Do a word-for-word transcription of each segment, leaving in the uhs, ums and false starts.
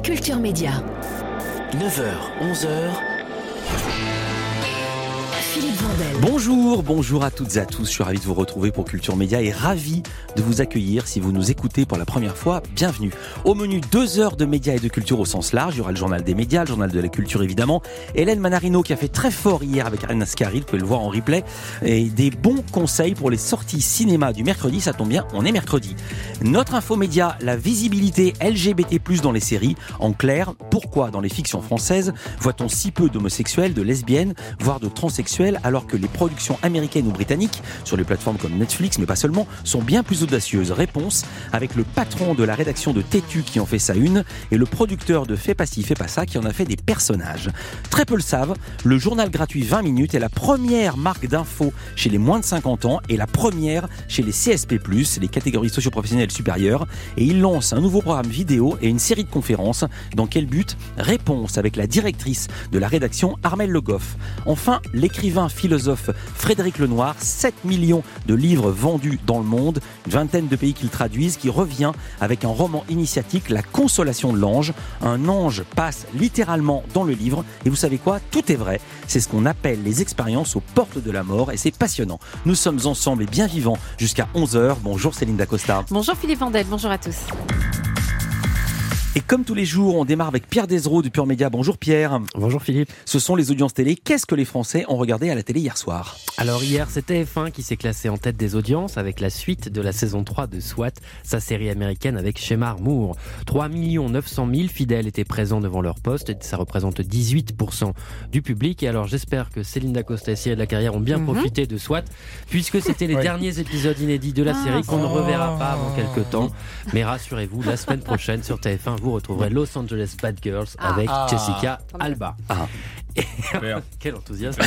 Culture Média. neuf heures, onze heures. Philippe Vandel. Bonjour, bonjour à toutes et à tous. Je suis ravi de vous retrouver pour Culture Média et ravi de vous accueillir si vous nous écoutez pour la première fois. Bienvenue. Au menu, deux heures de médias et de culture au sens large. Il y aura le journal des médias, le journal de la culture évidemment. Hélène Manarino qui a fait très fort hier avec Ariane Ascari, vous pouvez le voir en replay. Et des bons conseils pour les sorties cinéma du mercredi. Ça tombe bien, on est mercredi. Notre info média, la visibilité L G B T plus dans les séries. En clair, pourquoi dans les fictions françaises voit-on si peu d'homosexuels, de lesbiennes, voire de transsexuels, alors que les productions américaines ou britanniques, sur les plateformes comme Netflix, mais pas seulement, sont bien plus audacieuses. Réponse avec le patron de la rédaction de Tétu qui en fait sa une et le producteur de Fais pas ci, fais pas ça qui en a fait des personnages. Très peu le savent, le journal gratuit vingt minutes est la première marque d'info chez les moins de cinquante ans et la première chez les C S P plus, les catégories socio-professionnelles supérieures, et il lance un nouveau programme vidéo et une série de conférences. Dans quel but ? Réponse avec la directrice de la rédaction Armelle Le Goff. Enfin, l'écrivain philosophe Frédéric Lenoir, sept millions de livres vendus dans le monde, une vingtaine de pays qu'il traduisent, qui revient avec un roman initiatique, La Consolation de l'ange. Un ange passe littéralement dans le livre et vous savez quoi ? Tout est vrai. C'est ce qu'on appelle les expériences aux portes de la mort et c'est passionnant. Nous sommes ensemble et bien vivants jusqu'à onze heures. Bonjour Céline Dacosta. Bonjour Philippe Vandel, bonjour à tous. Et comme tous les jours, on démarre avec Pierre Desreaux du Pure Média. Bonjour Pierre. Bonjour Philippe. Ce sont les audiences télé. Qu'est-ce que les Français ont regardé à la télé hier soir ? Alors hier, c'est T F un qui s'est classé en tête des audiences avec la suite de la saison trois de SWAT, sa série américaine avec Shemar Moore. trois millions neuf cent mille fidèles étaient présents devant leur poste et ça représente dix-huit pour cent du public. Et alors j'espère que Céline Dacosta et Cyril Lacarrière ont bien mm-hmm. profité de SWAT puisque c'était les oui. derniers épisodes inédits de la ah, série qu'on oh. ne reverra pas avant quelques temps. Mais rassurez-vous, la semaine prochaine sur T F un, vous retrouverez Los Angeles Bad Girls ah. avec ah. Jessica Alba. Ah. Et... Quel enthousiasme.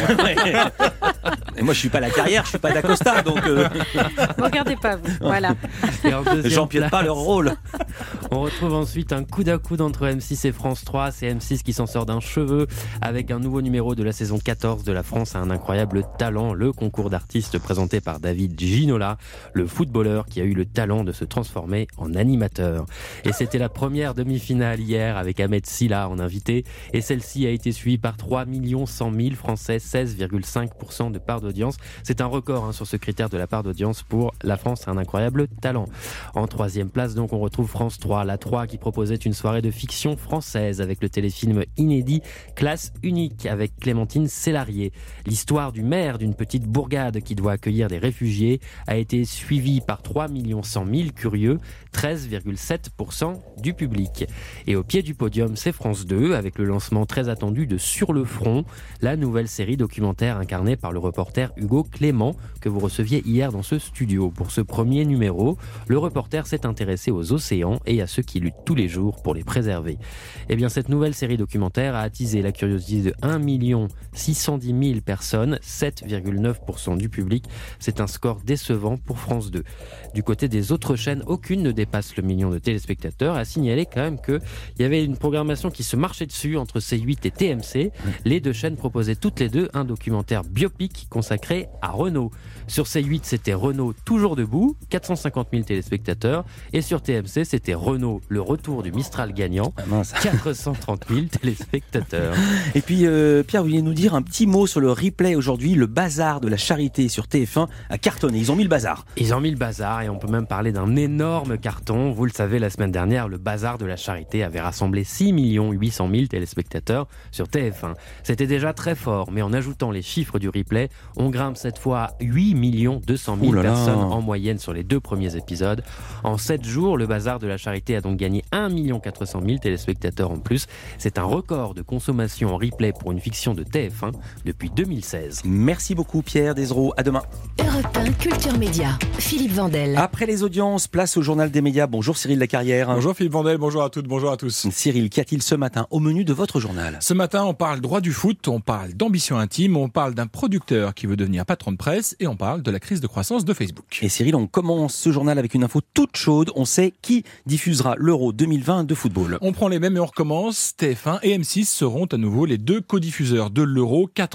Et moi je suis pas la carrière, je suis pas d'Acosta donc euh... vous regardez pas vous. Voilà. J'empiète pas leur rôle. On retrouve ensuite un coude à coude entre M six et France trois. C'est M six qui s'en sort d'un cheveu avec un nouveau numéro de la saison quatorze de La France a un incroyable talent, le concours d'artistes présenté par David Ginola, le footballeur qui a eu le talent de se transformer en animateur. Et c'était la première demi-finale hier avec Ahmed Silla en invité et celle-ci a été suivie par trois millions cent mille Français, seize virgule cinq pour cent de part d'audience. C'est un record hein, sur ce critère de la part d'audience pour La France a un incroyable talent. En troisième place, donc, on retrouve France trois, la trois qui proposait une soirée de fiction française avec le téléfilm inédit Classe unique avec Clémentine Célarié. L'histoire du maire d'une petite bourgade qui doit accueillir des réfugiés a été suivie par trois millions cent mille curieux, treize virgule sept pour cent du public. Et au pied du podium, c'est France deux avec le lancement très attendu de Sur le front, la nouvelle série documentaire incarnée par le reporter Hugo Clément que vous receviez hier dans ce studio. Pour ce premier numéro, le reporter s'est intéressé aux océans et à ceux qui luttent tous les jours pour les préserver. Eh bien, cette nouvelle série documentaire a attisé la curiosité de un million six cent dix mille personnes, sept virgule neuf pour cent du public. C'est un score décevant pour France deux. Du côté des autres chaînes, aucune ne dépasse le million de téléspectateurs. À signaler quand même qu'il y avait une programmation qui se marchait dessus entre C huit et T M C. Les deux chaînes proposaient toutes les deux un documentaire biopic consacré à Renault. Sur C huit, c'était Renault toujours debout, quatre cent cinquante mille téléspectateurs. Et sur T M C, c'était Renault, le retour du Mistral gagnant, quatre cent trente mille téléspectateurs. Et puis, euh, Pierre, vous vouliez nous dire un petit mot sur le replay aujourd'hui, le bazar de la charité sur T F un a cartonné. Ils ont mis le bazar. Ils ont mis le bazar et on peut même parler d'un énorme carton. Vous le savez, la semaine dernière, le bazar de la charité avait rassemblé six millions huit cent mille téléspectateurs sur T F un. C'était déjà très fort, mais en ajoutant les chiffres du replay, on grimpe cette fois à huit millions deux cent mille personnes en moyenne sur les deux premiers épisodes. En sept jours, le bazar de la charité a donc gagné un million quatre cent mille téléspectateurs en plus. C'est un record de consommation en replay pour une fiction de T F un depuis deux mille seize. Merci beaucoup Pierre Desreaux, à demain. Europe un Culture Média, Philippe Vandel. Après les audiences, place au journal des médias. Bonjour Cyril Lacarrière. Bonjour Philippe Vandel, bonjour à toutes, bonjour à tous. Cyril, qu'y a-t-il ce matin au menu de votre journal ? Ce matin, on parle droit du foot, on parle d'ambition intime, on parle d'un producteur qui veut devenir patron de presse et on parle de la crise de croissance de Facebook. Et Cyril, on commence ce journal avec une info toute chaude. On sait qui diffusera l'Euro deux mille vingt de football. On prend les mêmes et on recommence. T F un et M six seront à nouveau les deux codiffuseurs de l'Euro. Quatre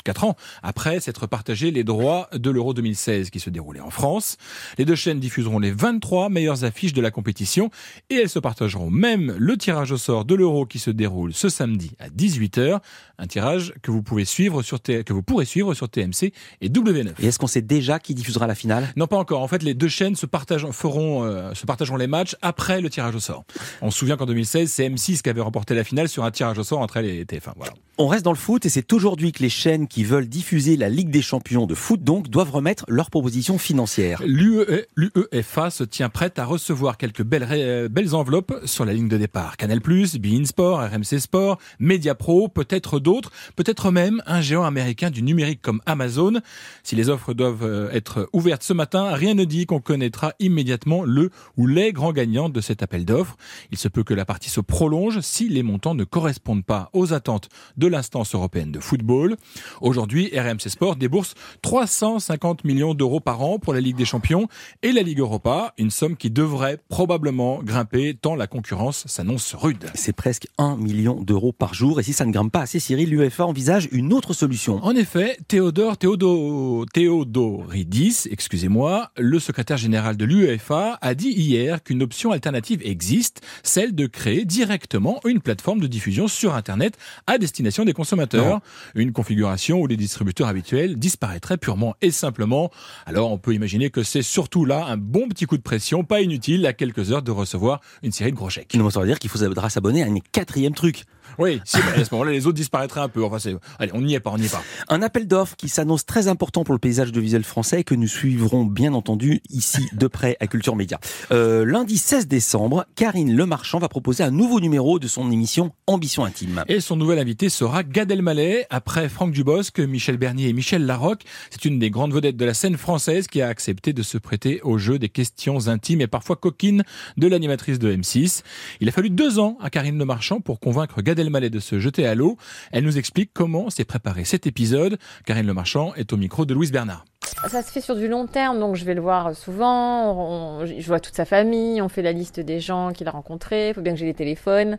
quatre ans, après s'être partagé les droits de l'Euro deux mille seize qui se déroulait en France. Les deux chaînes diffuseront les vingt-trois meilleures affiches de la compétition et elles se partageront même le tirage au sort de l'Euro qui se déroule ce samedi à dix-huit heures. Un tirage que vous pouvez suivre sur T- que vous pourrez suivre sur T M C et W neuf. Et est-ce qu'on sait déjà qui diffusera la finale ? Non, pas encore. En fait, les deux chaînes se partagent, feront, euh, se partageront les matchs après le tirage au sort. On se souvient qu'en deux mille seize, c'est M six qui avait remporté la finale sur un tirage au sort entre elle et T F un. Voilà. On reste dans le foot et c'est aujourd'hui que les chaînes qui veulent diffuser la Ligue des champions de foot donc doivent remettre leurs propositions financières. L'U E F A se tient prête à recevoir quelques belles, ré- belles enveloppes sur la ligne de départ. Canal+, beIN Sport, R M C Sport, Mediapro, peut-être d'autres, peut-être même un géant américain du numérique comme Amazon. Si les offres doivent être ouvertes ce matin, rien ne dit qu'on connaîtra immédiatement le ou les grands gagnants de cet appel d'offres. Il se peut que la partie se prolonge si les montants ne correspondent pas aux attentes de l'instance européenne de football. Aujourd'hui, R M C Sport débourse trois cent cinquante millions d'euros par an pour la Ligue des Champions et la Ligue Europa, une somme qui devrait probablement grimper tant la concurrence s'annonce rude. C'est presque un million d'euros par jour et si ça ne grimpe pas assez, Cyril, l'UEFA envisage une autre solution. En effet, Théodore Théodo, Théodoridis, excusez-moi, le secrétaire général de l'UEFA a dit hier qu'une option alternative existe, celle de créer directement une plateforme de diffusion sur Internet à destination des consommateurs. Non. Une configuration où les distributeurs habituels disparaîtraient purement et simplement. Alors on peut imaginer que c'est surtout là un bon petit coup de pression, pas inutile, à quelques heures de recevoir une série de gros chèques. Non, ça veut dire qu'il faudra s'abonner à un quatrième truc. Oui, si, bah, à ce moment-là, les autres disparaîtraient un peu. Enfin, c'est... Allez, on n'y est pas, on n'y est pas. Un appel d'offres qui s'annonce très important pour le paysage audiovisuel français et que nous suivrons bien entendu ici de près à Culture Média. Euh, lundi seize décembre, Karine Lemarchand va proposer un nouveau numéro de son émission Ambition Intime. Et son nouvel invité sera Gad Elmaleh. Après Franck Dubosc, Michel Bernier et Michel Larocque, c'est une des grandes vedettes de la scène française qui a accepté de se prêter au jeu des questions intimes et parfois coquines de l'animatrice de M six. Il a fallu deux ans à Karine Lemarchand pour convaincre Gad Elmaleh de se jeter à l'eau. Elle nous explique comment s'est préparé cet épisode. Karine Lemarchand est au micro de Louise Bernard. Ça se fait sur du long terme, donc je vais le voir souvent, on, je vois toute sa famille, on fait la liste des gens qu'il a rencontrés, il faut bien que j'ai les téléphones.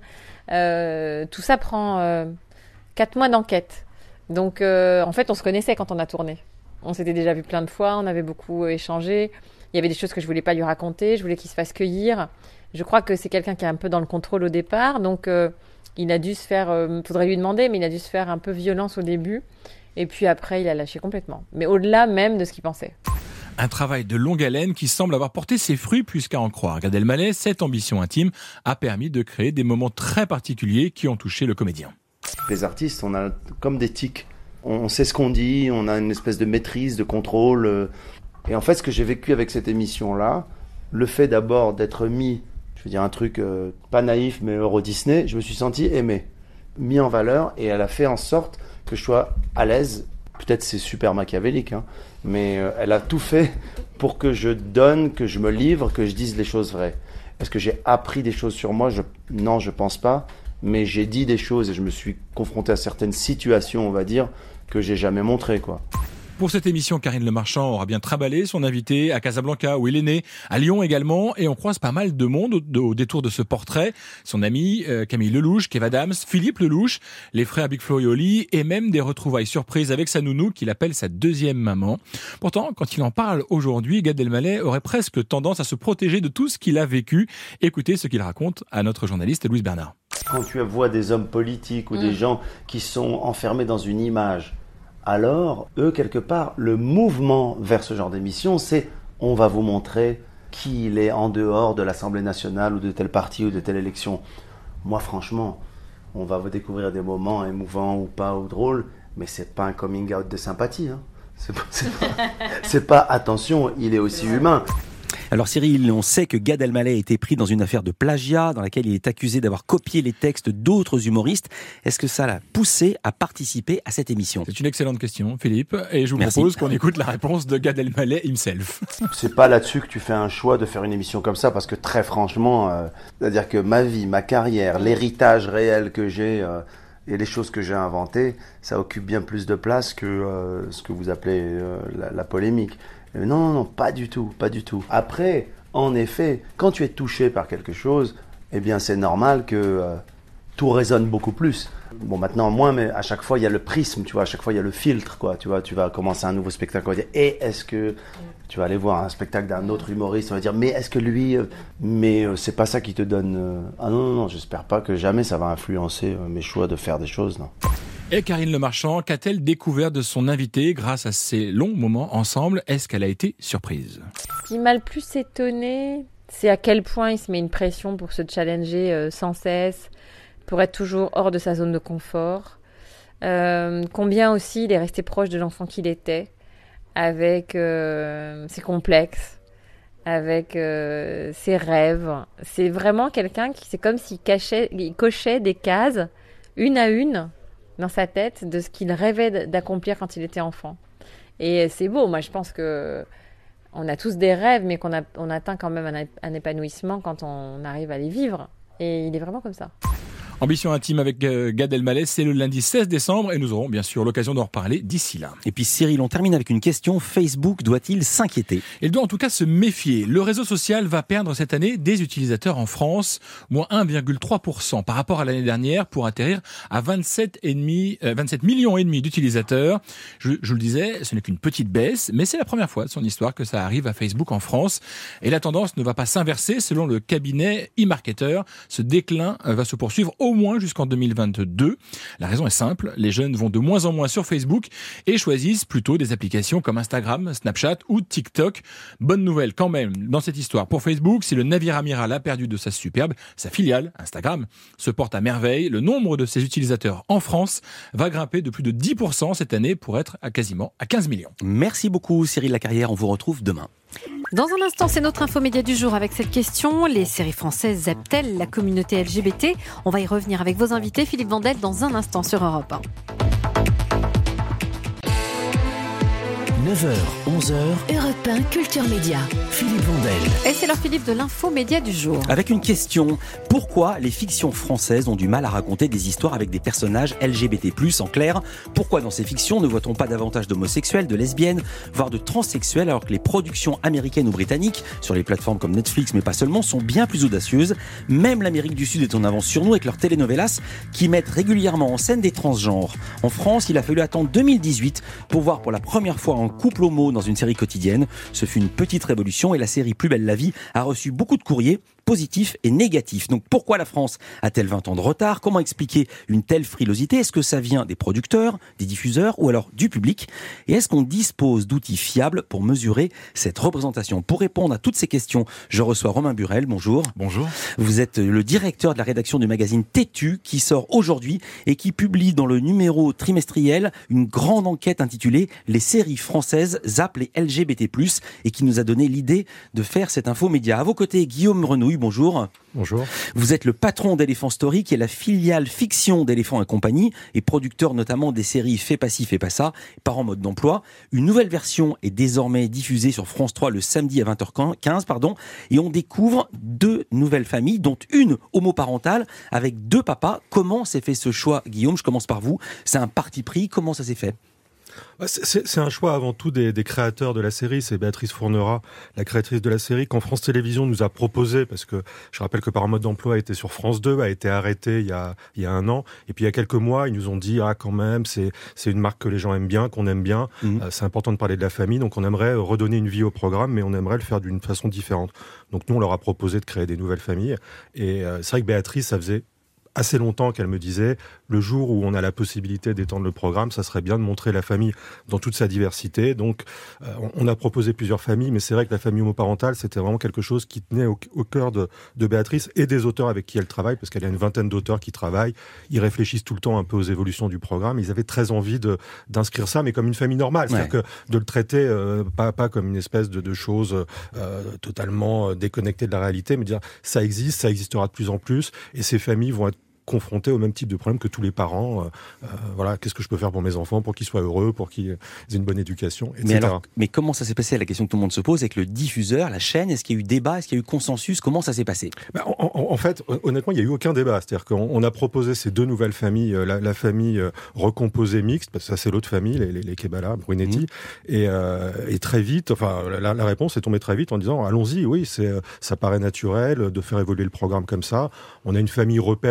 Euh, tout ça prend euh, quatre mois d'enquête. Donc euh, en fait, on se connaissait quand on a tourné. On s'était déjà vu plein de fois, on avait beaucoup échangé. Il y avait des choses que je voulais pas lui raconter, je voulais qu'il se fasse cueillir. Je crois que c'est quelqu'un qui est un peu dans le contrôle au départ, donc euh, il a dû se faire, euh, faudrait lui demander, mais il a dû se faire un peu violence au début. Et puis après, il a lâché complètement. Mais au-delà même de ce qu'il pensait. Un travail de longue haleine qui semble avoir porté ses fruits, puisqu'à en croire Gad Elmaleh, cette ambition intime a permis de créer des moments très particuliers qui ont touché le comédien. Les artistes, on a comme des tics. On sait ce qu'on dit, on a une espèce de maîtrise, de contrôle. Et en fait, ce que j'ai vécu avec cette émission-là, le fait d'abord d'être mis, je veux dire un truc euh, pas naïf, mais Euro Disney, je me suis senti aimé, mis en valeur, et elle a fait en sorte que je sois à l'aise. Peut-être c'est super machiavélique, hein, mais euh, elle a tout fait pour que je donne, que je me livre, que je dise les choses vraies. Est-ce que j'ai appris des choses sur moi ? je... Non, je pense pas. Mais j'ai dit des choses et je me suis confronté à certaines situations, on va dire, que j'ai jamais montrées, quoi. Pour cette émission, Karine Lemarchand aura bien trimballé son invité à Casablanca, où il est né, à Lyon également, et on croise pas mal de monde au, au détour de ce portrait. Son ami euh, Camille Lelouch, Kev Adams, Philippe Lelouch, les frères Big Flo et Oli, et même des retrouvailles surprises avec sa nounou qu'il appelle sa deuxième maman. Pourtant, quand il en parle aujourd'hui, Gad Elmaleh aurait presque tendance à se protéger de tout ce qu'il a vécu. Écoutez ce qu'il raconte à notre journaliste Louise Bernard. Quand tu vois des hommes politiques ou mmh. des gens qui sont enfermés dans une image, alors, eux, quelque part, le mouvement vers ce genre d'émission, c'est on va vous montrer qui il est en dehors de l'Assemblée nationale ou de tel parti ou de telle élection. Moi, franchement, on va vous découvrir des moments émouvants ou pas, ou drôles, mais c'est pas un coming out de sympathie. Hein. C'est pas, c'est pas, c'est pas, attention, il est aussi humain. Alors Cyril, on sait que Gad Elmaleh a été pris dans une affaire de plagiat dans laquelle il est accusé d'avoir copié les textes d'autres humoristes. Est-ce que ça l'a poussé à participer à cette émission ? C'est une excellente question, Philippe, et je vous Merci. propose qu'on écoute la réponse de Gad Elmaleh himself. C'est pas là-dessus que tu fais un choix de faire une émission comme ça, parce que très franchement, euh, c'est-à-dire que ma vie, ma carrière, l'héritage réel que j'ai euh, et les choses que j'ai inventées, ça occupe bien plus de place que euh, ce que vous appelez euh, la, la polémique. Non, non, non, pas du tout, pas du tout. Après, en effet, quand tu es touché par quelque chose, eh bien c'est normal que euh, tout résonne beaucoup plus. Bon, maintenant moins, mais à chaque fois il y a le prisme, tu vois, à chaque fois il y a le filtre, quoi. Tu vois, tu vas commencer un nouveau spectacle, on va dire, et est-ce que tu vas aller voir un spectacle d'un autre humoriste, on va dire, mais est-ce que lui, euh, mais euh, c'est pas ça qui te donne. Euh... Ah non, non, non, j'espère pas que jamais ça va influencer euh, mes choix de faire des choses, non. Et Karine Le Marchand, qu'a-t-elle découvert de son invité grâce à ces longs moments ensemble? Est-ce qu'elle a été surprise? Ce qui m'a le plus étonnée, c'est à quel point il se met une pression pour se challenger euh, sans cesse, pour être toujours hors de sa zone de confort. Euh, combien aussi il est resté proche de l'enfant qu'il était, avec euh, ses complexes, avec euh, ses rêves. C'est vraiment quelqu'un qui, c'est comme s'il cachait, il cochait des cases, une à une, dans sa tête, de ce qu'il rêvait d'accomplir quand il était enfant. Et c'est beau, moi je pense que on a tous des rêves, mais qu'on a, on atteint quand même un, un épanouissement quand on arrive à les vivre. Et il est vraiment comme ça. Ambition intime avec Gad Elmaleh, c'est le lundi seize décembre et nous aurons bien sûr l'occasion d'en reparler d'ici là. Et puis Cyril, on termine avec une question. Facebook doit-il s'inquiéter? Il doit en tout cas se méfier. Le réseau social va perdre cette année des utilisateurs en France, moins un virgule trois pour cent par rapport à l'année dernière pour atterrir à vingt-sept, et demi, euh, vingt-sept millions et demi d'utilisateurs. Je, je le disais, ce n'est qu'une petite baisse, mais c'est la première fois de son histoire que ça arrive à Facebook en France. Et la tendance ne va pas s'inverser selon le cabinet eMarketer. Ce déclin va se poursuivre au moins jusqu'en deux mille vingt-deux. La raison est simple, les jeunes vont de moins en moins sur Facebook et choisissent plutôt des applications comme Instagram, Snapchat ou TikTok. Bonne nouvelle quand même dans cette histoire pour Facebook, si le navire amiral a perdu de sa superbe, sa filiale, Instagram, se porte à merveille. Le nombre de ses utilisateurs en France va grimper de plus de dix pour cent cette année pour être à quasiment à quinze millions. Merci beaucoup Cyril Lacarrière, on vous retrouve demain. Dans un instant, c'est notre infomédia du jour avec cette question. Les séries françaises zappent-elles la communauté L G B T? On va y revenir avec vos invités. Philippe Vandel dans un instant sur Europe un. neuf heures, onze heures, Europe un Culture Média. Philippe Vandel. Et c'est l'heure, Philippe, de l'infomédia du jour. Avec une question, pourquoi les fictions françaises ont du mal à raconter des histoires avec des personnages L G B T plus, en clair? Pourquoi dans ces fictions ne voit-on pas davantage d'homosexuels, de lesbiennes, voire de transsexuels, alors que les productions américaines ou britanniques, sur les plateformes comme Netflix mais pas seulement, sont bien plus audacieuses? Même l'Amérique du Sud est en avance sur nous avec leurs telenovelas qui mettent régulièrement en scène des transgenres. En France, il a fallu attendre deux mille dix-huit pour voir pour la première fois un couple homo dans une série quotidienne. Ce fut une petite révolution et la série Plus belle la vie a reçu beaucoup de courriers positifs et négatifs. Donc pourquoi la France a-t-elle vingt ans de retard? Comment expliquer une telle frilosité? Est-ce que ça vient des producteurs, des diffuseurs ou alors du public? Et est-ce qu'on dispose d'outils fiables pour mesurer cette représentation? Pour répondre à toutes ces questions, je reçois Romain Burel. Bonjour. Bonjour. Vous êtes le directeur de la rédaction du magazine Têtu qui sort aujourd'hui et qui publie dans le numéro trimestriel une grande enquête intitulée « Les séries françaises zappent les L G B T plus » et qui nous a donné l'idée de faire cette infomédia. À vos côtés, Guillaume Renouille. Bonjour. Bonjour. Vous êtes le patron d'Elephant Story, qui est la filiale fiction d'Elephant et compagnie, et producteur notamment des séries Fais pas ci, fais pas ça, Parents mode d'emploi. Une nouvelle version est désormais diffusée sur France trois le samedi à vingt heures quinze, pardon, et on découvre deux nouvelles familles, dont une homoparentale avec deux papas. Comment s'est fait ce choix, Guillaume? Je commence par vous. C'est un parti pris. Comment ça s'est fait? C'est, c'est un choix avant tout des, des créateurs de la série. C'est Béatrice Fournera, la créatrice de la série, quand France Télévisions nous a proposé, parce que je rappelle que Par mode d'emploi était sur France deux, a été arrêté il y a, il y a un an. Et puis il y a quelques mois, ils nous ont dit, ah quand même, c'est, c'est une marque que les gens aiment bien, qu'on aime bien. Mmh. Euh, c'est important de parler de la famille. Donc on aimerait redonner une vie au programme, mais on aimerait le faire d'une façon différente. Donc nous, on leur a proposé de créer des nouvelles familles. Et euh, c'est vrai que Béatrice, ça faisait assez longtemps qu'elle me disait, le jour où on a la possibilité d'étendre le programme, ça serait bien de montrer la famille dans toute sa diversité. Donc, euh, on a proposé plusieurs familles, mais c'est vrai que la famille homoparentale, c'était vraiment quelque chose qui tenait au, au cœur de, de Béatrice et des auteurs avec qui elle travaille, parce qu'elle a une vingtaine d'auteurs qui travaillent. Ils réfléchissent tout le temps un peu aux évolutions du programme. Ils avaient très envie de, d'inscrire ça, mais comme une famille normale. C'est-à-dire ouais. que de le traiter euh, pas, pas comme une espèce de, de chose euh, totalement déconnectée de la réalité, mais dire ça existe, ça existera de plus en plus, et ces familles vont être confrontés au même type de problème que tous les parents. Euh, euh, voilà, qu'est-ce que je peux faire pour mes enfants, pour qu'ils soient heureux, pour qu'ils aient une bonne éducation, et cetera. Mais, alors, mais comment ça s'est passé? La question que tout le monde se pose avec le diffuseur, la chaîne. Est-ce qu'il y a eu débat? Est-ce qu'il y a eu consensus? Comment ça s'est passé? ben, en, en, en fait, honnêtement, il n'y a eu aucun débat. C'est-à-dire qu'on on a proposé ces deux nouvelles familles, la, la famille euh, recomposée mixte, parce que ça c'est l'autre famille, les, les, les Kebala, Brunetti, mmh. et, euh, et très vite, enfin, la, la réponse est tombée très vite en disant, allons-y, oui, c'est, ça paraît naturel de faire évoluer le programme comme ça. On a une famille repère qui était la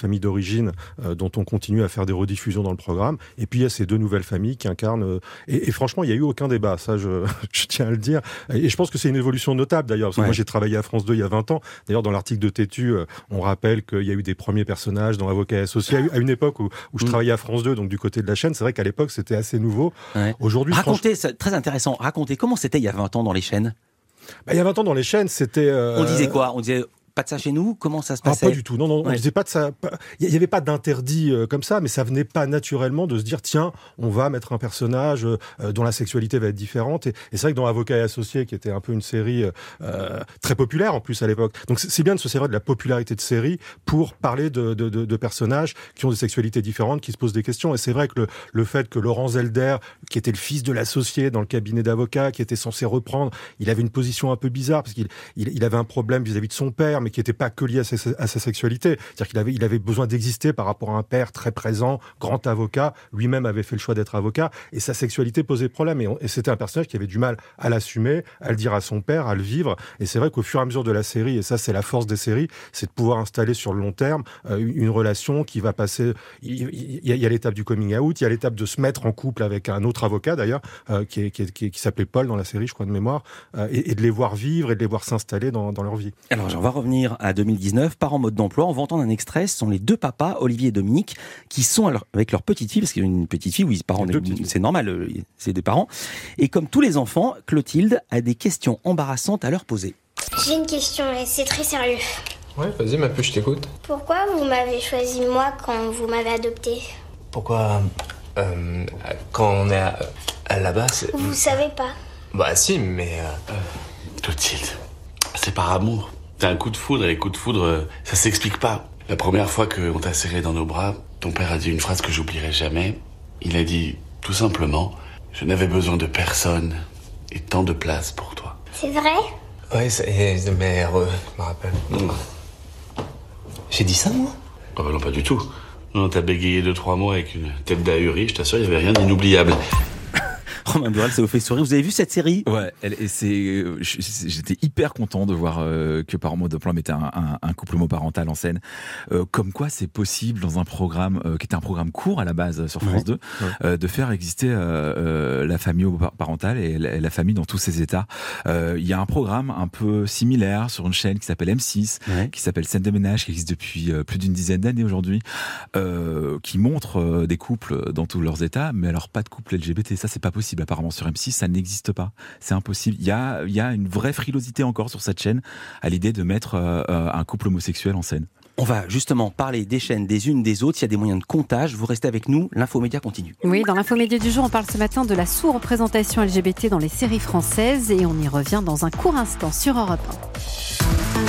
famille d'origine euh, dont on continue à faire des rediffusions dans le programme. Et puis il y a ces deux nouvelles familles qui incarnent. Euh, et, et franchement, il n'y a eu aucun débat. Ça, je, je tiens à le dire. Et je pense que c'est une évolution notable d'ailleurs. Parce que ouais. moi, j'ai travaillé à France deux il y a vingt ans. D'ailleurs, dans l'article de Tétu, euh, on rappelle qu'il y a eu des premiers personnages dans Avocat et Associé à une époque où, où je mmh. travaillais à France deux, donc du côté de la chaîne. C'est vrai qu'à l'époque, c'était assez nouveau. Ouais. Aujourd'hui, racontez, franch... c'est très intéressant. Racontez comment c'était il y a vingt ans dans les chaînes. Bah, il y a vingt ans dans les chaînes, c'était. Euh... On disait quoi? On disait. Pas de ça chez nous? Comment ça se passait? Ah, pas du tout. Non, non, ouais. on disait pas de ça. Il n'y avait pas d'interdit euh, comme ça, mais ça venait pas naturellement de se dire tiens, on va mettre un personnage euh, dont la sexualité va être différente. Et, et c'est vrai que dans Avocat et Associé, qui était un peu une série euh, très populaire en plus à l'époque. Donc c'est, c'est bien de se servir de la popularité de série pour parler de, de, de, de personnages qui ont des sexualités différentes, qui se posent des questions. Et c'est vrai que le, le fait que Laurent Zelder, qui était le fils de l'associé dans le cabinet d'avocats, qui était censé reprendre, il avait une position un peu bizarre parce qu'il il, il avait un problème vis-à-vis de son père, mais qui n'était pas que lié à sa, à sa sexualité. C'est-à-dire qu'il avait, il avait besoin d'exister par rapport à un père très présent, grand avocat. Lui-même avait fait le choix d'être avocat et sa sexualité posait problème. Et, on, et c'était un personnage qui avait du mal à l'assumer, à le dire à son père, à le vivre. Et c'est vrai qu'au fur et à mesure de la série, et ça c'est la force des séries, c'est de pouvoir installer sur le long terme euh, une relation qui va passer... Il, il, il y a l'étape du coming out, il y a l'étape de se mettre en couple avec un autre avocat d'ailleurs, euh, qui, est, qui, est, qui, est, qui s'appelait Paul dans la série, je crois de mémoire, euh, et, et de les voir vivre et de les voir s'installer dans, dans leur vie. Alors, on va revenir à deux mille dix-neuf, par en mode d'emploi. On va entendre un extrait. Ce sont les deux papas, Olivier et Dominique, qui sont leur, avec leur petite fille, parce qu'il y a une petite fille, oui, parents, c'est normal, c'est des parents. Et comme tous les enfants, Clotilde a des questions embarrassantes à leur poser. J'ai une question et c'est très sérieux. Ouais, vas-y ma puce, je t'écoute. Pourquoi vous m'avez choisi moi quand vous m'avez adopté? Pourquoi euh, quand on est à, à la base... Vous savez pas? Bah si, mais... Euh... Clotilde, c'est par amour. T'as un coup de foudre, et les coups de foudre, ça s'explique pas. La première fois qu'on t'a serré dans nos bras, ton père a dit une phrase que j'oublierai jamais. Il a dit, tout simplement, je n'avais besoin de personne et tant de place pour toi. C'est vrai? Ouais, c'est... mais euh, je me rappelle. Mmh. J'ai dit ça, moi? Ah bah non, pas du tout. Non, t'as bégayé deux, trois mots avec une tête d'ahuri, je t'assure, il n'y avait rien d'inoubliable. Romain Burel, ça vous fait sourire. Vous avez vu cette série? Ouais, elle, et c'est, j'étais hyper content de voir euh, que Par en mode d'emploi mettait un, un, un couple homoparental en scène. Euh, comme quoi, c'est possible dans un programme euh, qui était un programme court à la base sur France ouais. deux, ouais. euh, de faire exister euh, euh, la famille homoparentale et la, la famille dans tous ses états. Il euh, y a un programme un peu similaire sur une chaîne qui s'appelle M six, ouais. qui s'appelle Scène de ménage, qui existe depuis euh, plus d'une dizaine d'années aujourd'hui, euh, qui montre euh, des couples dans tous leurs états, mais alors pas de couple L G B T. Ça, c'est pas possible. Apparemment sur M six, ça n'existe pas. C'est impossible. Il y a, il y a une vraie frilosité encore sur cette chaîne à l'idée de mettre euh, un couple homosexuel en scène. On va justement parler des chaînes des unes des autres. S'il y a des moyens de comptage, vous restez avec nous. L'infomédia continue. Oui, dans l'infomédia du jour, on parle ce matin de la sous-représentation L G B T dans les séries françaises et on y revient dans un court instant sur Europe un.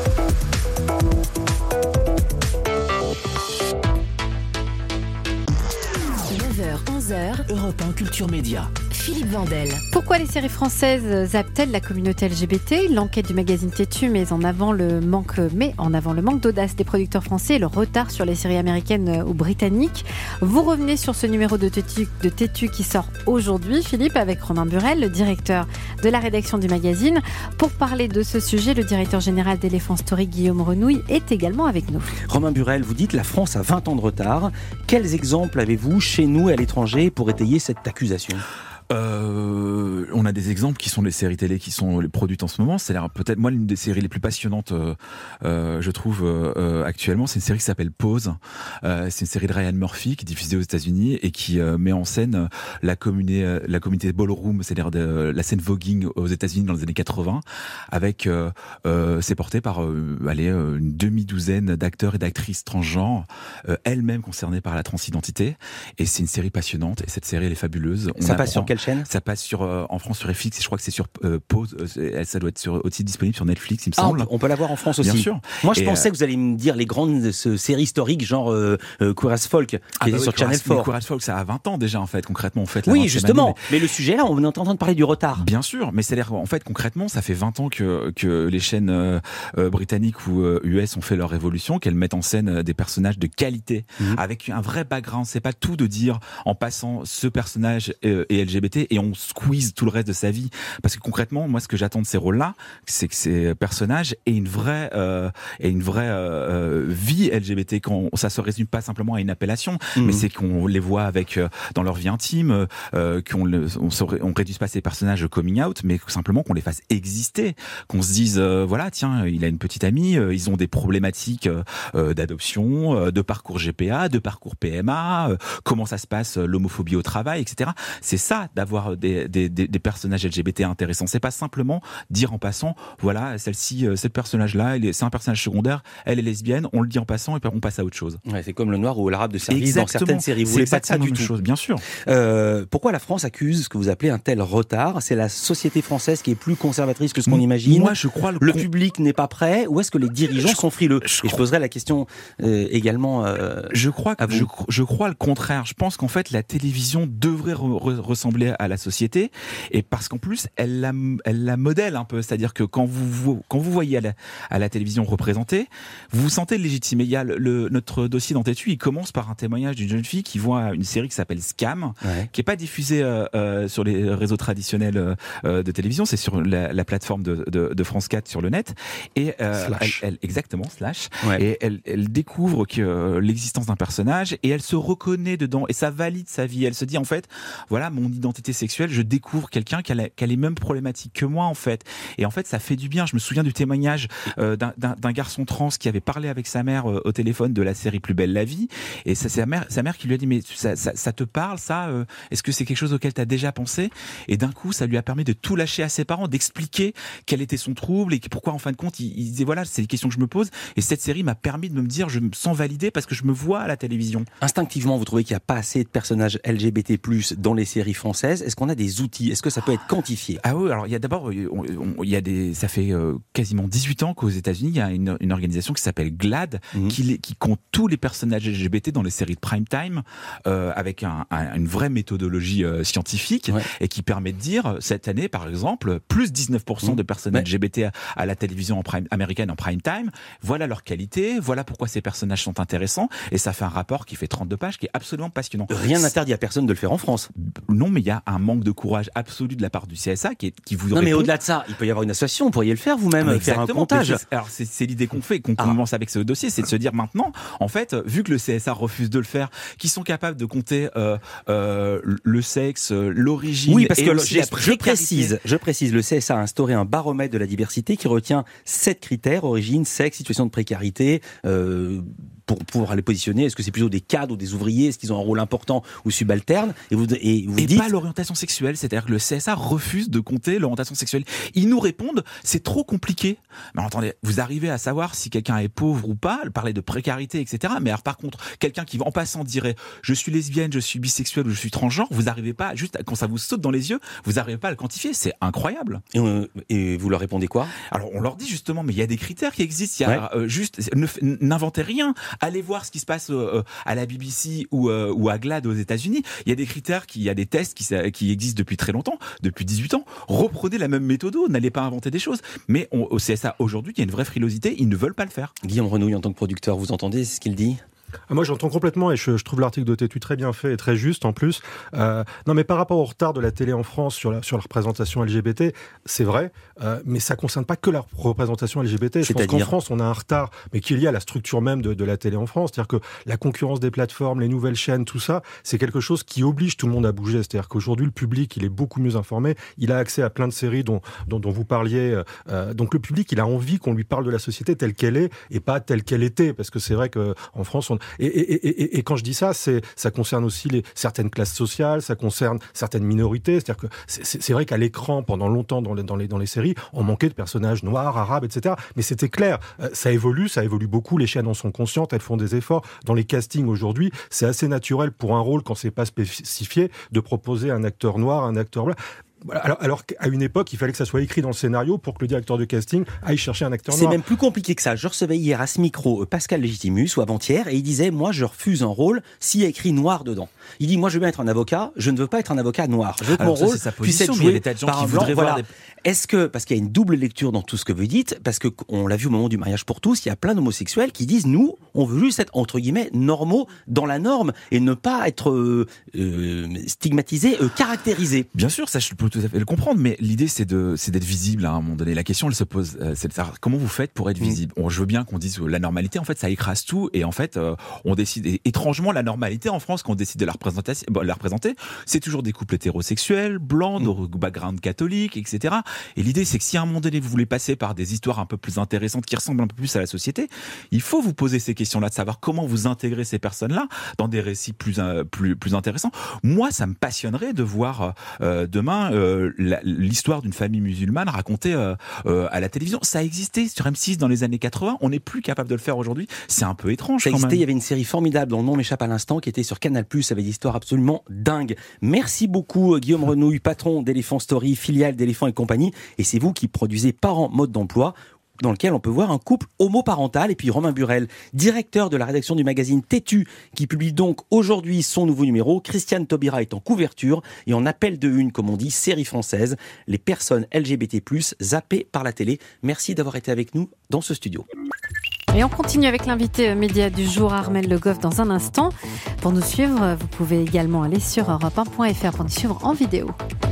neuf heures onze heures, Europe un Culture Média. Philippe Vandel. Pourquoi les séries françaises zappent-elles la communauté L G B T? L'enquête du magazine Tétu met en avant le manque, met en avant le manque d'audace des producteurs français et le retard sur les séries américaines ou britanniques. Vous revenez sur ce numéro de Tétu, de Tétu qui sort aujourd'hui, Philippe, avec Romain Burel, le directeur de la rédaction du magazine. Pour parler de ce sujet, le directeur général d'Elephant Story, Guillaume Renouille, est également avec nous. Romain Burel, vous dites la France a vingt ans de retard. Quels exemples avez-vous chez nous et à l'étranger pour étayer cette accusation? Euh, on a des exemples qui sont les séries télé qui sont produites en ce moment. C'est peut-être moi l'une des séries les plus passionnantes, euh, euh, je trouve euh, actuellement. C'est une série qui s'appelle Pause. Euh, c'est une série de Ryan Murphy qui est diffusée aux États-Unis et qui euh, met en scène la communauté, la communauté ballroom, c'est-à-dire de, la scène voguing aux États-Unis dans les années quatre-vingts. Avec, euh, euh, c'est porté par euh, allez, une demi-douzaine d'acteurs et d'actrices transgenres, euh, elles-mêmes concernées par la transidentité. Et c'est une série passionnante. Et cette série elle est fabuleuse. On Ça passe sur quelle chaîne? Ça passe sur euh, en France sur F X et je crois que c'est sur euh, Pause. Euh, ça doit être sur, aussi disponible sur Netflix, il me semble. Ah, on peut l'avoir en France aussi. Bien sûr. Moi, je et pensais euh... que vous allez me dire les grandes ce, séries historiques, genre euh, euh, Queer as Folk, qui ah est bah sur oui, Channel quatre. Queer as Folk, ça a vingt ans déjà en fait. Concrètement, on fait. Oui, justement. Année, mais... mais le sujet là, on est en train de parler du retard. Bien sûr, mais c'est-à-dire en fait concrètement, ça fait vingt ans que que les chaînes euh, euh, britanniques ou euh, U S ont fait leur révolution, qu'elles mettent en scène euh, des personnages de qualité, mmh. avec un vrai background. C'est pas tout de dire en passant ce personnage euh, est L G B T. T et on squeeze tout le reste de sa vie. Parce que concrètement, moi, ce que j'attends de ces rôles-là, c'est que ces personnages aient une vraie, euh, aient une vraie euh, vie L G B T. Quand ça se résume pas simplement à une appellation, mmh. mais c'est qu'on les voit avec euh, dans leur vie intime, euh, qu'on le, on, se, on réduise pas ces personnages au coming out, mais simplement qu'on les fasse exister, qu'on se dise, euh, voilà, tiens, il a une petite amie, euh, ils ont des problématiques euh, d'adoption, euh, de parcours G P A, de parcours P M A, euh, comment ça se passe, euh, l'homophobie au travail, et cetera. C'est ça d'avoir des, des, des, des personnages L G B T intéressants. C'est pas simplement dire en passant, voilà, celle-ci, euh, ce personnage-là, c'est un personnage secondaire, elle est lesbienne, on le dit en passant et puis on passe à autre chose. Ouais, c'est comme le noir ou l'arabe de service exactement. Dans certaines séries. Vous voulez pas de ça du tout. Chose, bien sûr. Euh, pourquoi la France accuse ce que vous appelez un tel retard? C'est la société française qui est plus conservatrice que ce qu'on imagine. Moi, je crois le, le con... public n'est pas prêt, ou est-ce que les dirigeants je... sont frileux? Je Et crois... je poserai la question euh, également. Euh, je crois que je, je crois le contraire. Je pense qu'en fait la télévision devrait re- re- ressembler à la société, et parce qu'en plus elle la, elle la modèle un peu. C'est-à-dire que quand vous, vous quand vous voyez à la, à la télévision représentée, vous vous sentez légitime. Il y a le, le, notre dossier dans Tétu, il commence par un témoignage d'une jeune fille qui voit une série qui s'appelle Scam, ouais. qui est pas diffusée euh, euh, sur les réseaux traditionnels euh, de télévision, c'est sur la, la plateforme de, de, de France quatre sur le net, et euh, elle, elle, exactement slash, ouais. et elle, elle découvre que euh, l'existence d'un personnage et elle se reconnaît dedans et ça valide sa vie. Elle se dit en fait, voilà mon identité sexuelle, je découvre quelqu'un qui a, la, qui a les mêmes problématiques que moi en fait, et en fait ça fait du bien. Je me souviens du témoignage euh, d'un, d'un, d'un garçon trans qui avait parlé avec sa mère euh, au téléphone de la série Plus belle la vie, et c'est sa mère, sa mère qui lui a dit mais ça, ça, ça te parle ça euh, est-ce que c'est quelque chose auquel tu as déjà pensé? Et d'un coup ça lui a permis de tout lâcher à ses parents, d'expliquer quel était son trouble et pourquoi en fin de compte il, il disait voilà c'est des questions que je me pose, et cette série m'a permis de me dire je me sens validé parce que je me vois à la télévision. Instinctivement vous trouvez qu'il n'y a pas assez de personnages L G B T plus dans les séries françaises? Est-ce qu'on a des outils? Est-ce que ça peut être quantifié? Ah oui, alors il y a d'abord on, on, il y a des ça fait euh, quasiment dix-huit ans qu'aux États-Unis il y a une, une organisation qui s'appelle GLAAD mmh. qui, qui compte tous les personnages L G B T dans les séries de prime time euh, avec un, un, une vraie méthodologie euh, scientifique, ouais. et qui permet de dire cette année par exemple plus dix-neuf pour cent mmh. de personnages ouais. L G B T à, à la télévision en prime, américaine en prime time, voilà leur qualité, voilà pourquoi ces personnages sont intéressants, et ça fait un rapport qui fait trente-deux pages qui est absolument passionnant. Rien n'interdit à personne de le faire en France. Non, mais il y a un manque de courage absolu de la part du C S A qui, est, qui vous non répond... mais au-delà de ça, il peut y avoir une association, vous pourriez le faire vous-même, ah, faire un comptage. C'est, alors c'est, c'est l'idée qu'on fait, qu'on ah. commence avec ce dossier, c'est de se dire maintenant, en fait, vu que le C S A refuse de le faire, qu'ils sont capables de compter euh, euh, le sexe, l'origine... Oui, parce et que aussi je, la je précise, je précise, le C S A a instauré un baromètre de la diversité qui retient sept critères, origine, sexe, situation de précarité, euh, pour pouvoir les positionner. Est-ce que c'est plutôt des cadres ou des ouvriers? Est-ce qu'ils ont un rôle important ou subalterne? Et vous, et vous et dites... pas l'orientation sexuelle, c'est-à-dire que le C S A refuse de compter l'orientation sexuelle. Ils nous répondent, c'est trop compliqué. Mais attendez, vous arrivez à savoir si quelqu'un est pauvre ou pas, parler de précarité, et cetera. Mais alors par contre, quelqu'un qui en passant dirait je suis lesbienne, je suis bisexuelle ou je suis transgenre, vous n'arrivez pas, juste quand ça vous saute dans les yeux, vous n'arrivez pas à le quantifier. C'est incroyable. Et, euh, et vous leur répondez quoi? Alors on leur dit justement, mais il y a des critères qui existent. Il y a ouais. euh, juste, ne, n'inventez rien. Allez voir ce qui se passe euh, à la B B C ou, euh, ou à GLAAD aux États-Unis. Il y a des critères, qui, il y a des tests qui, qui existent depuis très longtemps, depuis dix-huit ans. Reprenez la même méthode, n'allez pas inventer des choses. Mais on, au C S A aujourd'hui, il y a une vraie frilosité, ils ne veulent pas le faire. Guillaume Renouille, en tant que producteur, vous entendez ce qu'il dit? Moi, j'entends complètement, et je, je trouve l'article de Tétu très bien fait et très juste en plus. Euh, non, mais par rapport au retard de la télé en France sur la, sur la représentation L G B T, c'est vrai, euh, mais ça concerne pas que la représentation L G B T. Je C'est-à-dire pense qu'en France, on a un retard, mais qui est lié à la structure même de, de la télé en France. C'est-à-dire que la concurrence des plateformes, les nouvelles chaînes, tout ça, c'est quelque chose qui oblige tout le monde à bouger. C'est-à-dire qu'aujourd'hui, le public, il est beaucoup mieux informé. Il a accès à plein de séries dont, dont, dont vous parliez. Euh, donc le public, il a envie qu'on lui parle de la société telle qu'elle est et pas telle qu'elle était. Parce que c'est vrai qu'en France, on... Et, et, et, Et, et quand je dis ça, c'est, ça concerne aussi les, certaines classes sociales, ça concerne certaines minorités. C'est-à-dire que c'est, c'est vrai qu'à l'écran, pendant longtemps dans les, dans les, dans les séries, on manquait de personnages noirs, arabes, et cetera. Mais c'était clair. Euh, ça évolue, ça évolue beaucoup. Les chaînes en sont conscientes, elles font des efforts. Dans les castings aujourd'hui, c'est assez naturel pour un rôle, quand c'est pas spécifié, de proposer un acteur noir, un acteur blanc. Alors, alors qu'à une époque, il fallait que ça soit écrit dans le scénario pour que le directeur de casting aille chercher un acteur noir. C'est même plus compliqué que ça. Je recevais hier à ce micro Pascal Légitimus, ou avant-hier, et il disait, moi, je refuse un rôle s'il y a écrit noir dedans. Il dit, moi, je veux bien être un avocat, je ne veux pas être un avocat noir. Je veux que alors mon ça, rôle c'est sa puisse être joué joué par un qui blanc. Voilà. Des... Est-ce que, parce qu'il y a une double lecture dans tout ce que vous dites, parce que on l'a vu au moment du mariage pour tous, il y a plein d'homosexuels qui disent, nous, on veut juste être, entre guillemets, normaux dans la norme et ne pas être euh, euh, stigmatisés, euh, caractérisés. Bien sûr, ça je peux tout à fait le comprendre, mais l'idée c'est de c'est d'être visible à un moment donné. La question elle se pose, euh, c'est de savoir comment vous faites pour être visible. Mmh. On, je veux bien qu'on dise euh, la normalité, en fait ça écrase tout et en fait euh, on décide, et étrangement la normalité en France quand on décide de la représenter, bon, la représenter, c'est toujours des couples hétérosexuels, blancs, mmh. de background catholique, et cetera. Et l'idée c'est que si à un moment donné vous voulez passer par des histoires un peu plus intéressantes qui ressemblent un peu plus à la société, il faut vous poser ces questions-là, de savoir comment vous intégrer ces personnes-là dans des récits plus euh, plus plus intéressants. Moi, ça me passionnerait de voir euh, demain euh, la, l'histoire d'une famille musulmane racontée euh, euh, à la télévision. Ça a existé sur M six dans les années quatre-vingts. On n'est plus capable de le faire aujourd'hui. C'est un peu étrange. Ça quand existait. même. Il y avait une série formidable dont le nom m'échappe à l'instant qui était sur Canal plus, avec des histoires absolument dingues. Merci beaucoup Guillaume Renouille, patron d'Elephant Story, filiale d'Elephant et compagnie. Et c'est vous qui produisez Parents Mode d'Emploi, dans lequel on peut voir un couple homoparental. Et puis Romain Burel, directeur de la rédaction du magazine Têtu, qui publie donc aujourd'hui son nouveau numéro. Christiane Taubira est en couverture et en appel de une, comme on dit, série française, les personnes L G B T plus, zappées par la télé. Merci d'avoir été avec nous dans ce studio. Et on continue avec l'invité média du jour, Armelle Le Goff, dans un instant. Pour nous suivre, vous pouvez également aller sur europe un point f r pour nous suivre en vidéo.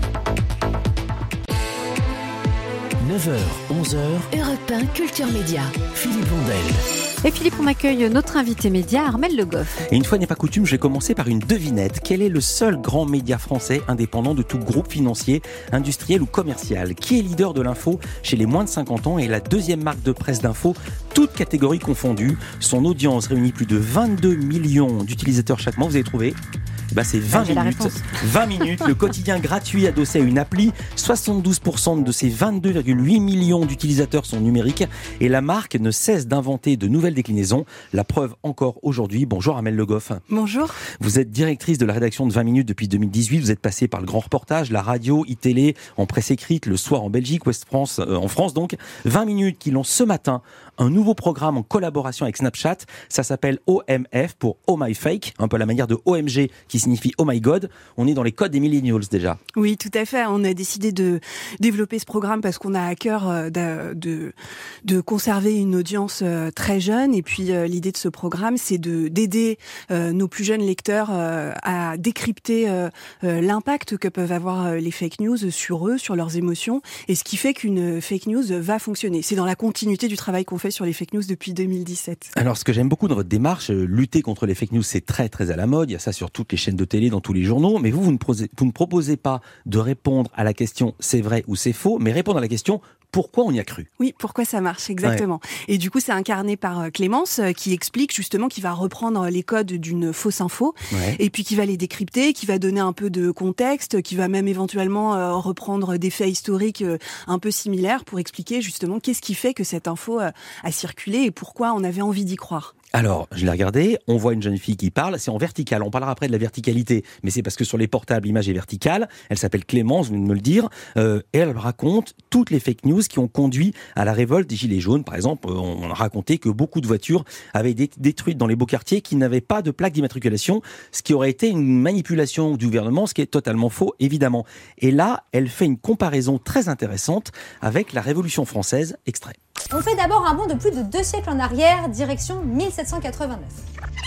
neuf heures, onze heures, Europe un Culture Média, Philippe Blondel. Et Philippe, on accueille notre invité média, Armelle Le Goff. Et une fois n'est pas coutume, je vais commencer par une devinette. Quel est le seul grand média français indépendant de tout groupe financier, industriel ou commercial, qui est leader de l'info chez les moins de cinquante ans et la deuxième marque de presse d'info, toutes catégories confondues. Son audience réunit plus de vingt-deux millions d'utilisateurs chaque mois. Vous avez trouvé ? Bah c'est vingt ah, minutes. vingt minutes, le quotidien gratuit adossé à une appli. soixante-douze pour cent de ces vingt-deux virgule huit millions d'utilisateurs sont numériques et la marque ne cesse d'inventer de nouvelles déclinaisons. La preuve encore aujourd'hui. Bonjour Armelle Le Goff. Bonjour. Vous êtes directrice de la rédaction de vingt minutes depuis deux mille dix-huit. Vous êtes passée par le grand reportage, la radio, e-télé, en presse écrite, le soir en Belgique, Ouest France, euh, en France donc. vingt minutes qui lancent ce matin un nouveau programme en collaboration avec Snapchat. Ça s'appelle O M F pour Oh My Fake, un peu à la manière de O M G qui signifie Oh My God. On est dans les codes des millennials déjà. Oui, tout à fait. On a décidé de développer ce programme parce qu'on a à cœur de, de, de conserver une audience très jeune. Et puis l'idée de ce programme, c'est de d'aider nos plus jeunes lecteurs à décrypter l'impact que peuvent avoir les fake news sur eux, sur leurs émotions, et ce qui fait qu'une fake news va fonctionner. C'est dans la continuité du travail qu'on fait sur les fake news depuis deux mille dix-sept. Alors, ce que j'aime beaucoup dans votre démarche, lutter contre les fake news, c'est très très à la mode. Il y a ça sur toutes les chaînes de télé, dans tous les journaux. Mais vous, vous ne, prosez, vous ne proposez pas de répondre à la question c'est vrai ou c'est faux, mais répondre à la question pourquoi on y a cru. Oui, pourquoi ça marche, exactement. Ouais. Et du coup, c'est incarné par Clémence qui explique justement qu'il va reprendre les codes d'une fausse info ouais. et puis qui va les décrypter, qui va donner un peu de contexte, qui va même éventuellement euh, reprendre des faits historiques euh, un peu similaires pour expliquer justement qu'est-ce qui fait que cette info euh, a circulé et pourquoi on avait envie d'y croire. Alors, je l'ai regardé, on voit une jeune fille qui parle, c'est en vertical, on parlera après de la verticalité, mais c'est parce que sur les portables, l'image est verticale, elle s'appelle Clémence, vous venez de me le dire, euh, et elle raconte toutes les fake news qui ont conduit à la révolte des Gilets jaunes. Par exemple, on a raconté que beaucoup de voitures avaient été détruites dans les beaux quartiers qui n'avaient pas de plaque d'immatriculation, ce qui aurait été une manipulation du gouvernement, ce qui est totalement faux, évidemment. Et là, elle fait une comparaison très intéressante avec la Révolution française, extrait. On fait d'abord un bond de plus de deux siècles en arrière, direction mille sept cent quatre-vingt-neuf.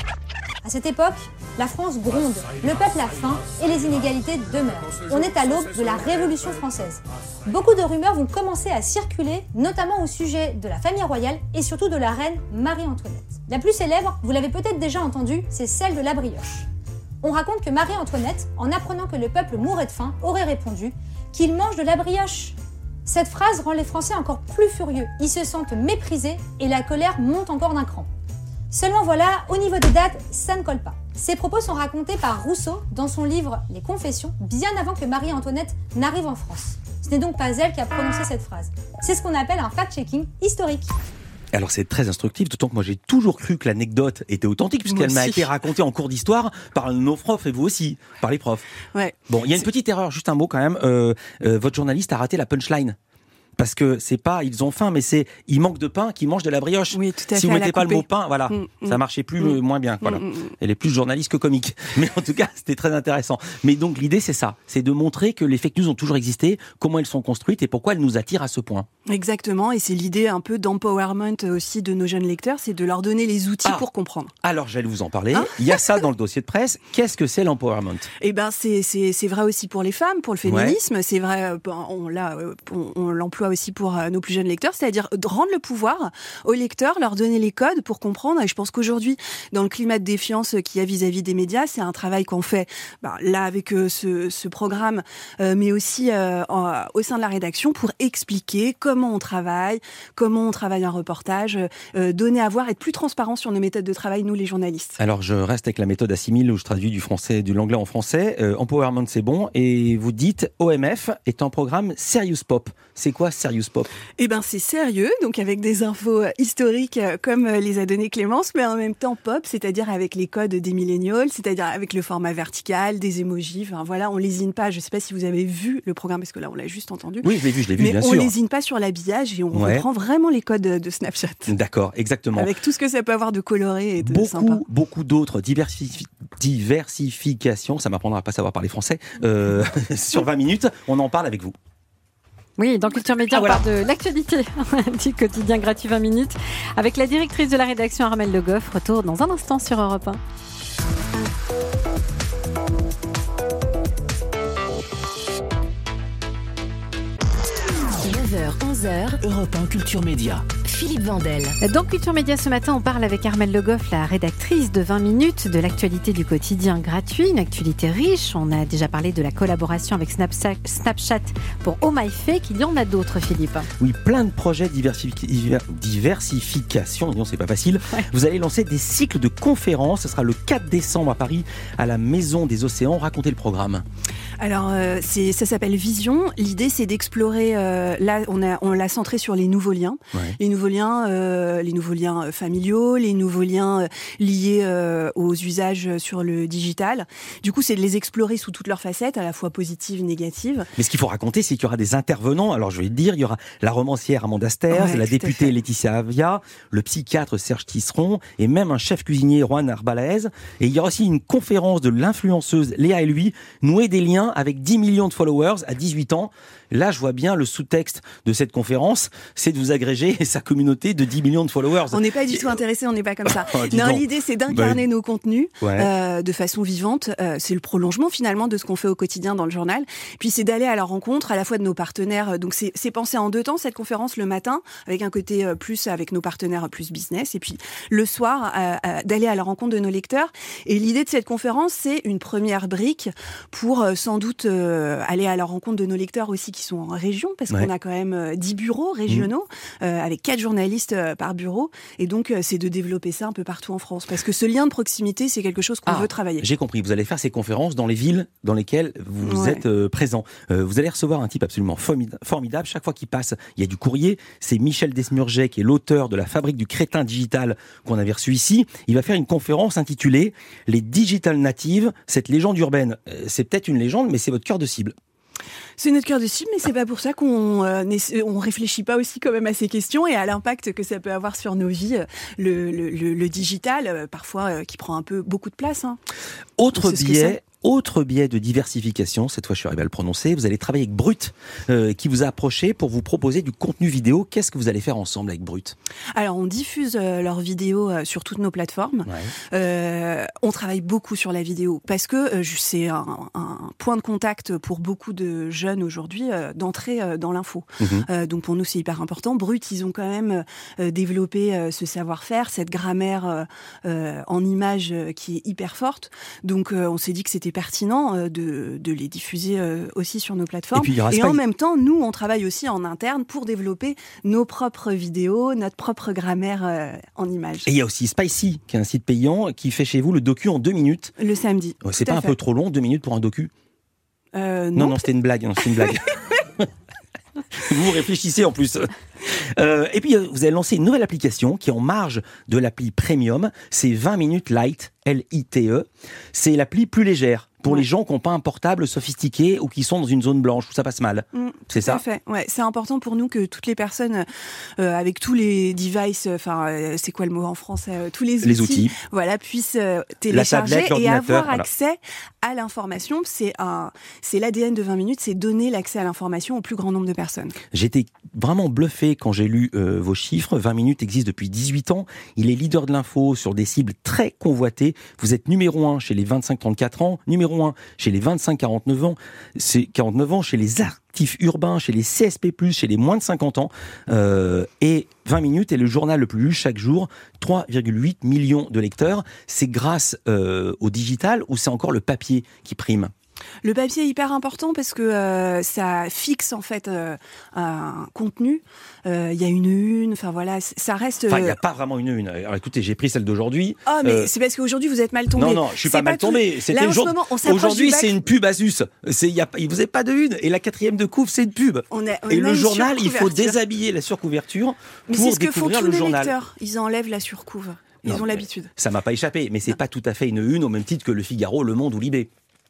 À cette époque, la France gronde, le peuple a faim et les inégalités demeurent. On est à l'aube de la Révolution française. Beaucoup de rumeurs vont commencer à circuler, notamment au sujet de la famille royale et surtout de la reine Marie-Antoinette. La plus célèbre, vous l'avez peut-être déjà entendue, c'est celle de la brioche. On raconte que Marie-Antoinette, en apprenant que le peuple mourait de faim, aurait répondu qu'il mange de la brioche. Cette phrase rend les Français encore plus furieux. Ils se sentent méprisés et la colère monte encore d'un cran. Seulement voilà, au niveau des dates, ça ne colle pas. Ces propos sont racontés par Rousseau dans son livre Les Confessions, bien avant que Marie-Antoinette n'arrive en France. Ce n'est donc pas elle qui a prononcé cette phrase. C'est ce qu'on appelle un fact-checking historique. Alors c'est très instructif, d'autant que moi j'ai toujours cru que l'anecdote était authentique, puisqu'elle m'a été racontée en cours d'histoire par nos profs, et vous aussi, par les profs. Ouais. Bon, il y a une petite erreur, juste un mot quand même, euh, euh, votre journaliste a raté la punchline. Parce que c'est pas ils ont faim, mais c'est il manque de pain qui mangent de la brioche. Oui, tout à si fait, vous à mettez la pas le couper. mot pain, voilà, Mm, ça mm. marchait plus Mm. euh, moins bien. Voilà. Mm, mm. Elle est plus journaliste que comique. Mais en tout cas, c'était très intéressant. Mais donc l'idée c'est ça, c'est de montrer que les fake news ont toujours existé, comment elles sont construites et pourquoi elles nous attirent à ce point. Exactement, et c'est l'idée un peu d'empowerment aussi de nos jeunes lecteurs, c'est de leur donner les outils Ah. pour comprendre. Alors j'allais vous en parler. Hein Il y a ça dans le dossier de presse. Qu'est-ce que c'est l'empowerment? Eh ben c'est c'est c'est vrai aussi pour les femmes, pour le féminisme. C'est vrai, euh, ben, on l'a euh, on, on l'emploie aussi pour euh, nos plus jeunes lecteurs, c'est-à-dire de rendre le pouvoir aux lecteurs, leur donner les codes pour comprendre. Et je pense qu'aujourd'hui, dans le climat de défiance qu'il y a vis-à-vis des médias, c'est un travail qu'on fait ben, là avec euh, ce, ce programme, euh, mais aussi euh, en, au sein de la rédaction pour expliquer comment on travaille, comment on travaille un reportage, euh, donner à voir, être plus transparent sur nos méthodes de travail, nous les journalistes. Alors je reste avec la méthode assimile où je traduis du français, de l'anglais en français. Euh, empowerment c'est bon et vous dites O M F est un programme Serious Pop. C'est quoi Serious Pop? Eh ben c'est sérieux, donc avec des infos historiques euh, comme euh, les a donné Clémence, mais en même temps pop, c'est-à-dire avec les codes des millennials, c'est-à-dire avec le format vertical, des emojis. Enfin voilà, on lésine pas. Je sais pas si vous avez vu le programme parce que là on l'a juste entendu. Oui, je l'ai vu, je l'ai vu, mais bien on sûr. lésine pas sur l'habillage et on Ouais. reprend vraiment les codes de Snapchat. D'accord, exactement. Avec tout ce que ça peut avoir de coloré et de beaucoup, sympa. beaucoup d'autres diversifi- diversifications, ça m'apprendra à pas savoir parler français, euh, sur vingt minutes, on en parle avec vous. Oui, dans Culture Média, Ah, on voilà. parle de l'actualité du quotidien gratuit vingt minutes avec la directrice de la rédaction Armelle Le Goff. Retour dans un instant sur Europe un. neuf heures onze heures, Europe un Culture Média. Philippe Vandel. Dans Culture Média ce matin, on parle avec Armelle Le Goff, la rédactrice de vingt minutes, de l'actualité du quotidien gratuit, une actualité riche. On a déjà parlé de la collaboration avec Snapchat, Snapchat pour Oh My Fake. Il y en a d'autres, Philippe. Oui, plein de projets de diversifi- diver- diversification, disons, c'est pas facile. Ouais. Vous allez lancer des cycles de conférences, ce sera le quatre décembre à Paris, à la Maison des Océans. Racontez le programme. Alors, euh, c'est, ça s'appelle Vision. L'idée, c'est d'explorer. Euh, là, on a, on l'a centré sur les nouveaux liens, Ouais. les nouveaux liens, euh, les nouveaux liens familiaux, les nouveaux liens euh, liés euh, aux usages sur le digital. Du coup, c'est de les explorer sous toutes leurs facettes, à la fois positives, négatives. Mais ce qu'il faut raconter, c'est qu'il y aura des intervenants. Alors, je vais le dire, il y aura la romancière Amanda Sters, Ouais, la tout à députée fait. Laetitia Avia, le psychiatre Serge Tisseron et même un chef cuisinier Juan Arbalaez. Et il y aura aussi une conférence de l'influenceuse Léa et lui, nouer des liens avec dix millions de followers à dix-huit ans. Là, je vois bien le sous-texte de cette conférence, c'est de vous agréger sa communauté de dix millions de followers. On n'est pas du tout intéressé, on n'est pas comme ça. Oh, dis non, donc. l'idée, c'est d'incarner Bah, nos contenus ouais. euh, de façon vivante. Euh, c'est le prolongement finalement de ce qu'on fait au quotidien dans le journal. Puis c'est d'aller à la rencontre à la fois de nos partenaires. Donc c'est, c'est pensé en deux temps, cette conférence le matin, avec un côté euh, plus avec nos partenaires plus business, et puis le soir, euh, euh, d'aller à la rencontre de nos lecteurs. Et l'idée de cette conférence, c'est une première brique pour euh, sans doute euh, aller à la rencontre de nos lecteurs aussi qui sont en région, parce Ouais. qu'on a quand même euh, dix bureaux régionaux, mmh. euh, avec quatre journalistes euh, par bureau. Et donc, euh, c'est de développer ça un peu partout en France. Parce que ce lien de proximité, c'est quelque chose qu'on Ah, veut travailler. J'ai compris, vous allez faire ces conférences dans les villes dans lesquelles vous Ouais. êtes euh, présent. Euh, vous allez recevoir un type absolument formida- formidable. Chaque fois qu'il passe, il y a du courrier. C'est Michel Desmurget, qui est l'auteur de La Fabrique du crétin digital qu'on avait reçu ici. Il va faire une conférence intitulée « Les digital natives, cette légende urbaine ». Euh, c'est peut-être une légende, mais c'est votre cœur de cible. C'est notre cœur de cible, mais c'est pas pour ça qu'on euh, on réfléchit pas aussi quand même à ces questions et à l'impact que ça peut avoir sur nos vies. Le, le, le, le digital, euh, parfois, euh, qui prend un peu beaucoup de place. Hein. Autre C'est ce que biais, c'est. autre biais de diversification, cette fois je suis arrivé à le prononcer, vous allez travailler avec Brut, euh, qui vous a approché pour vous proposer du contenu vidéo. Qu'est-ce que vous allez faire ensemble avec Brut? Alors, on diffuse euh, leurs vidéos euh, sur toutes nos plateformes. Ouais. Euh, on travaille beaucoup sur la vidéo parce que euh, c'est un, un point de contact pour beaucoup de jeunes aujourd'hui euh, d'entrer euh, dans l'info. Mmh. Euh, donc pour nous, c'est hyper important. Brut, ils ont quand même euh, développé euh, ce savoir-faire, cette grammaire euh, euh, en images euh, qui est hyper forte. Donc euh, on s'est dit que c'était pertinent euh, de, de les diffuser euh, aussi sur nos plateformes. Et puis, il y aura Et Spy- en même temps, nous, on travaille aussi en interne pour développer nos propres vidéos, notre propre grammaire euh, en images. Et il y a aussi Spicy, qui est un site payant, qui fait chez vous le docu en deux minutes. Le samedi. Ouais, c'est Tout pas à un fait. peu trop long, deux minutes pour un docu? Euh, Non, non, non, c'était une blague. Non, c'était une blague. Vous réfléchissez en plus. Euh, et puis, euh, vous avez lancé une nouvelle application qui est en marge de l'appli Premium. C'est vingt minutes Lite, L I T E. C'est l'appli plus légère. pour Ouais. les gens qui n'ont pas un portable sophistiqué ou qui sont dans une zone blanche où ça passe mal. Mmh, c'est tout ça à fait. Ouais, c'est important pour nous que toutes les personnes euh, avec tous les devices, enfin euh, c'est quoi le mot en français, euh, tous les outils, Les outils. voilà, puissent euh, télécharger tablette, et l'ordinateur, avoir voilà. accès à l'information. C'est un, c'est l'A D N de vingt minutes, c'est donner l'accès à l'information au plus grand nombre de personnes. J'étais vraiment bluffé quand j'ai lu euh, vos chiffres. vingt minutes existe depuis dix-huit ans. Il est leader de l'info sur des cibles très convoitées. Vous êtes numéro un chez les vingt-cinq trente-quatre ans, numéro un chez les vingt-cinq quarante-neuf ans, c'est quarante-neuf ans chez les actifs urbains, chez les C S P plus, chez les moins de cinquante ans. Euh, et vingt minutes est le journal le plus lu chaque jour. trois virgule huit millions de lecteurs. C'est grâce euh, au digital ou c'est encore le papier qui prime ? Le papier est hyper important parce que euh, ça fixe en fait euh, un contenu. Il euh, y a une une, enfin voilà, ça reste. Enfin, il n'y a pas vraiment une une. Alors écoutez, j'ai pris celle d'aujourd'hui. Oh, mais Euh, c'est parce qu'aujourd'hui vous êtes mal tombé. Non, non, je suis pas mal tout- tombé. C'était Là, en le ce jour- moment, on s'approche Aujourd'hui, du bac. c'est une pub Asus. C'est, y a, vous n'avez pas de une. Et la quatrième de couve, c'est une pub. On a- on et a le une journal, il faut surcouverture. déshabiller la surcouverture Mais pour c'est ce que font découvrir tous le les journal. lecteurs. Ils enlèvent la surcouve. Ils Non, ont mais l'habitude. Ça m'a pas échappé, mais c'est pas tout à fait une une au même titre que Le Figaro, Le Monde ou Libé.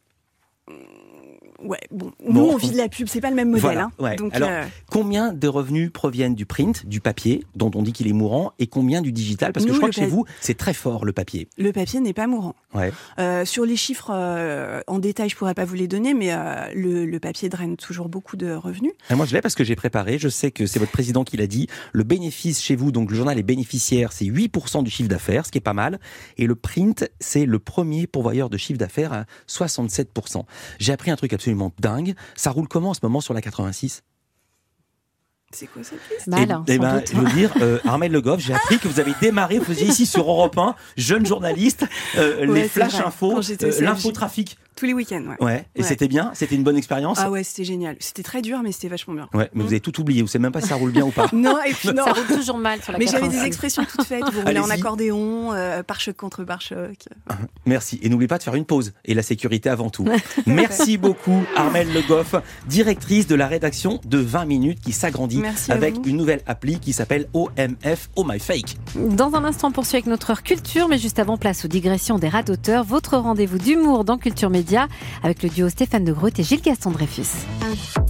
Ouais, bon, nous Bon. on vit de la pub, c'est pas le même modèle. Voilà, hein. ouais. Donc, Alors, euh, combien de revenus proviennent du print, du papier, dont on dit qu'il est mourant, et combien du digital ? Parce que Nous, je crois le que chez pa- vous, c'est très fort le papier. le papier n'est pas mourant. Ouais. Euh, sur les chiffres euh, en détail, je pourrais pas vous les donner, mais euh, le, le papier draine toujours beaucoup de revenus. Et moi, je l'ai parce que j'ai préparé. Je sais que c'est votre président qui l'a dit. Le bénéfice chez vous, donc le journal est bénéficiaire, c'est huit pour cent du chiffre d'affaires, ce qui est pas mal. Et le print, c'est le premier pourvoyeur de chiffre d'affaires à soixante-sept pour cent. J'ai appris un truc absolument dingue. Ça roule comment en ce moment sur la quatre-vingt-six ? C'est quoi cette liste Mal, Eh- hein, eh sans ben, doute. je veux dire, euh, Armel Le Goff, j'ai appris que vous avez démarré, vous faisiez ici sur Europe un, jeune journaliste, euh, Ouais, les c'est flash vrai. infos, Quand j'étais euh, au C F J. l'infotrafic. Tous les week-ends, ouais. Ouais. Et Ouais. c'était bien, c'était une bonne expérience. Ah ouais, c'était génial. C'était très dur, mais c'était vachement bien. Ouais, mais vous avez tout oublié. Vous savez même pas si ça roule bien ou pas. Non, et puis non. Ça roule toujours mal sur la Mais j'avais des quatre-vingt-six. expressions toutes faites. Vous roulez en Allez-y. accordéon, euh, pare-choc contre pare-choc. Merci. Et n'oubliez pas de faire une pause. Et la sécurité avant tout. Merci beaucoup, Armel Le Goff, directrice de la rédaction de vingt minutes qui s'agrandit Merci à avec vous. une nouvelle appli qui s'appelle O M F, Oh My Fake. Dans un instant, on poursuit avec notre heure culture, mais juste avant, place aux digressions des radoteurs. Votre rendez-vous d'humour dans Culture Média avec le duo Stéphane de Groot et Gilles Gaston Dreyfus.